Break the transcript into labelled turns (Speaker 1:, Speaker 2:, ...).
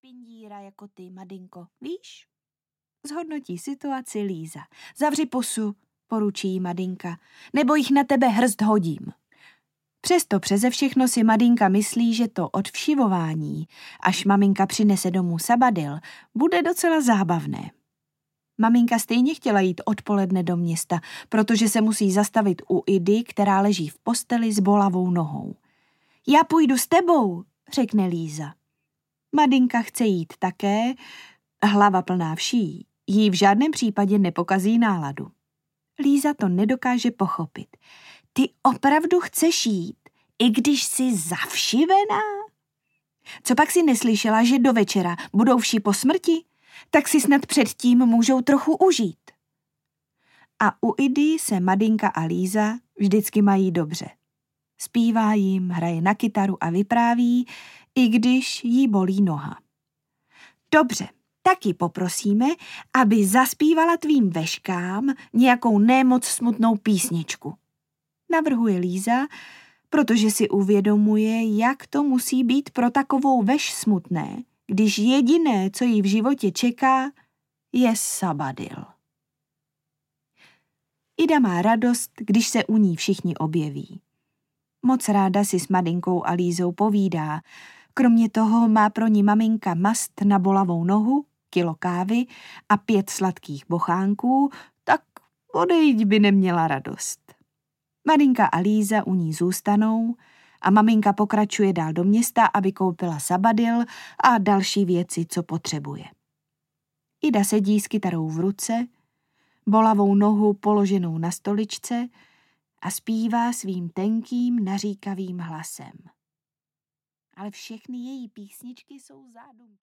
Speaker 1: špindíra jako ty, Madinko, víš? Zhodnotí situaci Líza. Zavři pusu, poručí jí Madinka, nebo jich na tebe hrst hodím. Přesto přeze všechno si Madinka myslí, že to odvšivování, až maminka přinese domů sabadil, bude docela zábavné. Maminka stejně chtěla jít odpoledne do města, protože se musí zastavit u Idy, která leží v posteli s bolavou nohou. Já půjdu s tebou, řekne Líza. Madinka chce jít také, hlava plná vší, jí v žádném případě nepokazí náladu. Líza to nedokáže pochopit. Ty opravdu chceš jít, i když jsi zavšivená? Co pak si neslyšela, že do večera budou vši po smrti? Tak si snad předtím můžou trochu užít. A u Idy se Madinka a Líza vždycky mají dobře. Zpívá jim, hraje na kytaru a vypráví, i když jí bolí noha. Dobře, taky poprosíme, aby zaspívala tvým veškám nějakou nemoc smutnou písničku. Navrhuje Líza, protože si uvědomuje, jak to musí být pro takovou veš smutné, když jediné, co jí v životě čeká, je sabadil. Ida má radost, když se u ní všichni objeví. Moc ráda si s Madinkou a Lízou povídá. Kromě toho má pro ní maminka mast na bolavou nohu, kilo kávy a 5 sladkých bochánků, tak odejít by neměla radost. Madinka a Líza u ní zůstanou a maminka pokračuje dál do města, aby koupila sabadil a další věci, co potřebuje. Ida sedí s kytarou v ruce, bolavou nohu položenou na stoličce a zpívá svým tenkým, naříkavým hlasem. Ale všechny její písničky jsou zádumky.